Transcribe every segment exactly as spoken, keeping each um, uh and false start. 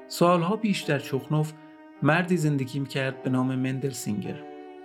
سالها پیش در چخنوف مردی زندگی میکرد به نام مندل سینگر.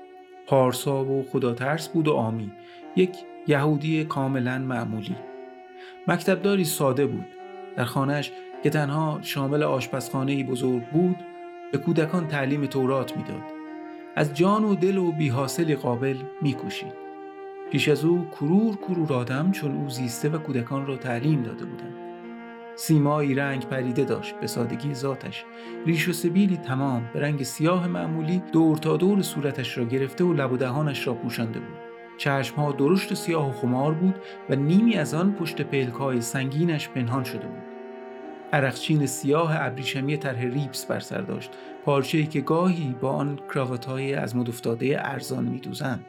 پارسا و خداترس بود و عامی، یک یهودی کاملا معمولی. مکتبداری ساده بود. در خانهش که تنها شامل آشپزخانه‌ای بزرگ بود، به کودکان تعلیم تورات میداد. از جان و دل و بی‌حاصلی قابل میکوشید. پیش از او کرور کرور آدم چون او زیسته و کودکان را تعلیم داده بودند. سیمایی رنگ پریده داشت به سادگی ذاتش، ریش و سبیلی تمام به رنگ سیاه معمولی دور تا دور صورتش را گرفته و لب و دهانش را پوشانده بود. چشمها درشت و سیاه و خمار بود و نیمی از آن پشت پلک‌های سنگینش پنهان شده بود. عرقچین سیاه ابریشمی طرح ریبس بر سر داشت، پارچه‌ای که گاهی با آن کراوات‌های از مد افتاده ارزان می‌دوزند.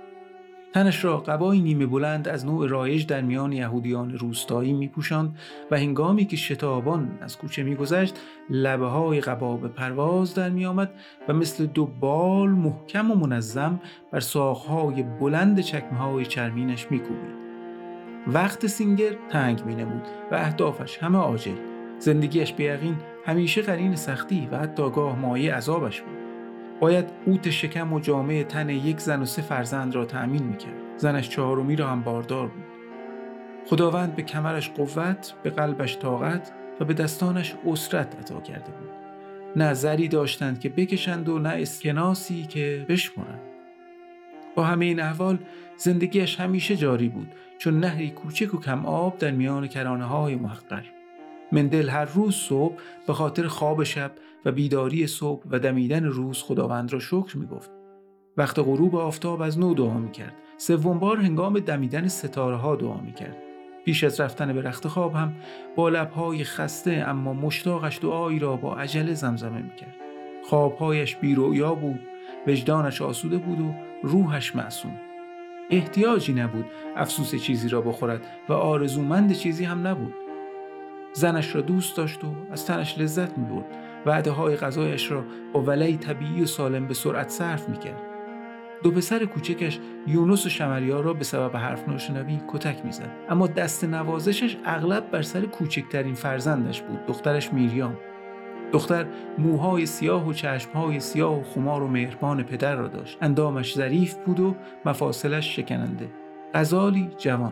تنش را قبای نیمه بلند از نوع رایج در میان یهودیان روستایی می‌پوشاند و هنگامی که شتابان از کوچه می‌گذشت، لبه‌های قبا به پرواز در می‌آمد و مثل دو بال محکم و منظم بر ساق‌های بلند چکمه‌های چرمینش می‌کوبید. وقت سینگر تنگ می‌نمود و اهدافش همه عاجل. زندگیش به یقین همیشه قرین سختی و حتی گاه مایه عذابش بود. باید قوت شکم و جامعه تن یک زن و سه فرزند را تأمین میکرد. زنش چهارمی را هم باردار بود. خداوند به کمرش قوت، به قلبش طاقت و به دستانش اسرت عطا کرده بود. نه زری داشتند که بکشند و نه اسکناسی که بشمرند. با همه این احوال زندگیش همیشه جاری بود، چون نهری کوچک و کم آب در میان کرانه‌های محقر. مندل هر روز صبح به خاطر خواب شب و بیداری صبح و دمیدن روز خداوند را شکر می گفت. وقت غروب آفتاب از نو دعا می کرد. سوم بار هنگام دمیدن ستاره ها دعا می کرد. پیش از رفتن به رخت خواب هم با لبهای خسته اما مشتاقش دعایی را با عجله زمزمه می کرد. خوابهایش بی رؤیا بود، وجدانش آسوده بود و روحش معصوم. احتیاجی نبود افسوس چیزی را بخورد و آرزومند چیزی هم نبود. زنش را دوست داشت و از تنش لذت می‌برد. وعده‌های غذایش را با ولعی طبیعی و سالم به سرعت صرف می‌کرد. دو پسر کوچکش یونس و شمریا را به سبب حرف ناشنوی کتک می‌زد، اما دست نوازشش اغلب بر سر کوچکترین فرزندش بود، دخترش میریام. دختر موهای سیاه و چشمهای سیاه و خمار و مهربان پدر را داشت. اندامش ظریف بود و مفاصلش شکننده. غزالی جوان.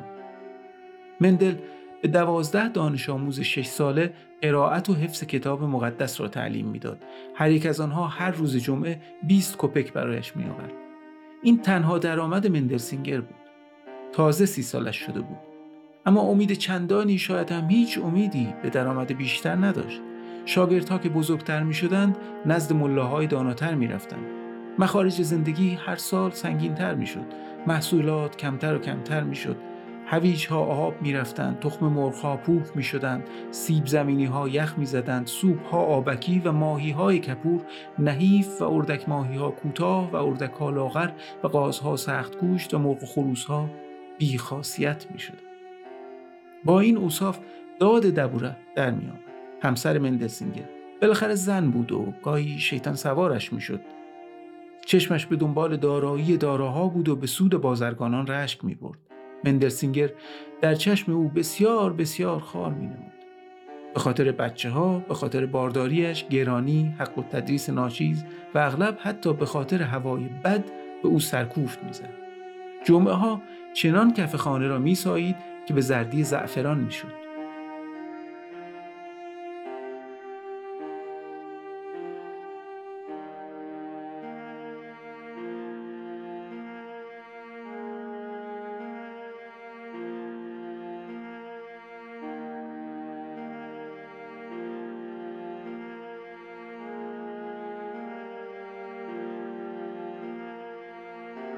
مندل به دوازده دانش آموز شش ساله قرائت و حفظ کتاب مقدس را تعلیم میداد. هر یک از آنها هر روز جمعه بیست کپک برایش می آورد. این تنها درآمد مندل سینگر بود. تازه سی سالش شده بود. اما امید چندانی، شاید هم هیچ امیدی به درآمد بیشتر نداشت. شاگردها که بزرگتر می شدند نزد ملاهای داناتر می رفتند. مخارج زندگی هر سال سنگین‌تر می شد. محصولات کمتر و کمتر می شد. هویج‌ها آب می‌رفتند، تخم مرغ‌ها پوک می‌شدند، سیب زمینی‌ها یخ می‌زدند، سوپ‌ها آبکی و ماهی‌های کپور نحیف و اردک ماهی‌ها کوتاه و اردک‌ها لاغر و قازها سخت گوشت و مرغ و خروس‌ها بی‌خاصیت می‌شدند. با این اوصاف داد دبوره در می‌آمد. همسر مندل سینگر بالاخره زن بود و گاهی شیطان سوارش می‌شد. چشمش به دنبال دارایی داراها بود و به سود بازرگانان رشک می‌برد. مندل سینگر در چشم او بسیار بسیار خار می نمود. به خاطر بچه ها، به خاطر بارداریش، گرانی، حق التدریس ناچیز و اغلب حتی به خاطر هوای بد به او سرکوفت می زد. جمعه ها چنان کف خانه را می سایید که به زردی زعفران می شد.